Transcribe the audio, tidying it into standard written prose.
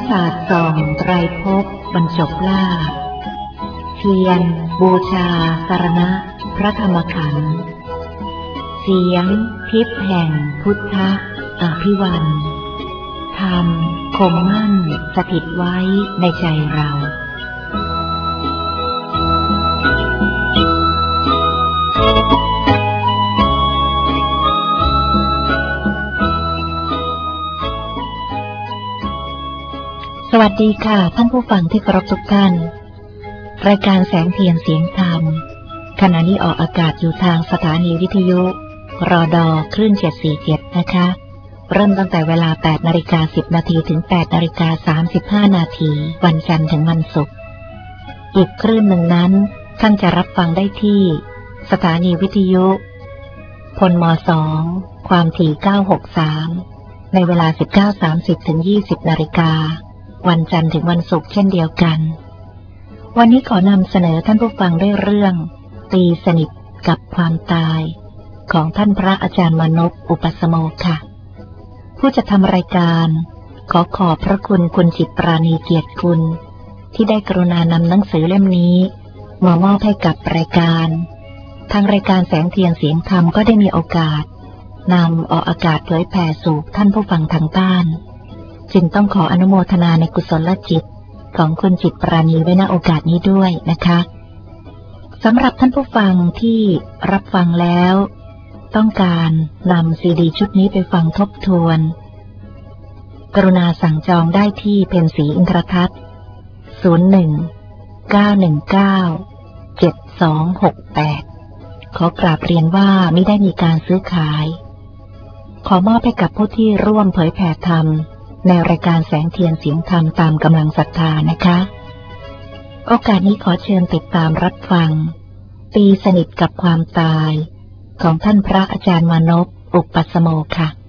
ศาสตร์ส่องไตรภพบรรจบล่าเทียนบูชาสรณะพระธรรมขันธ์เสียงทิพย์แห่งพุทธอภิวันธรรมคงมั่นสถิตไว้ในใจเราสวัสดีค่ะท่านผู้ฟังที่เคารพทุกท่านรายการแสงเทียนเสียงธรรมขณะนี้ออกอากาศอยู่ทางสถานีวิทยุรดคลื่น747นะคะเริ่มตั้งแต่เวลา 8:10 นาทีถึง 8:35 นาทีวันจันทร์ถึงวันศุกร์อีกคลื่นหนึ่งนั้นท่านจะรับฟังได้ที่สถานีวิทยุพลม2ความถี่963ในเวลา 19:30 ถึง 20 นาฬิกาวันจันทร์ถึงวันศุกร์เช่นเดียวกันวันนี้ขอนำเสนอท่านผู้ฟังด้วยเรื่องตีสนิทกับความตายของท่านพระอาจารย์มนพอุปสโมค่ะผู้จะทำรายการขอบพระคุณคุณจิตปราณีเกียรติคุณที่ได้กรุณานำหนังสือเล่มนี้มามอบให้กับรายการทางรายการแสงเทียนเสียงธรรมก็ได้มีโอกาสนำออกอากาศเผยแผ่สู่ท่านผู้ฟังทางบ้านจึงต้องขออนุโมทนาในกุศลจิตของคุณจิตปราณีไว้ณโอกาสนี้ด้วยนะคะสำหรับท่านผู้ฟังที่รับฟังแล้วต้องการนำซีดีชุดนี้ไปฟังทบทวนกรุณาสั่งจองได้ที่เพนสีอินทรทัศน์01-919-7268ขอกราบเรียนว่าไม่ได้มีการซื้อขายขอมอบให้กับผู้ที่ร่วมเผยแผ่ธรรมในรายการแสงเทียนเสียงธรรมตามกำลังศรัทธานะคะโอกาสนี้ขอเชิญติดตามรับฟังตีสนิทกับความตายของท่านพระอาจารย์มนพอุปสโมค่ะ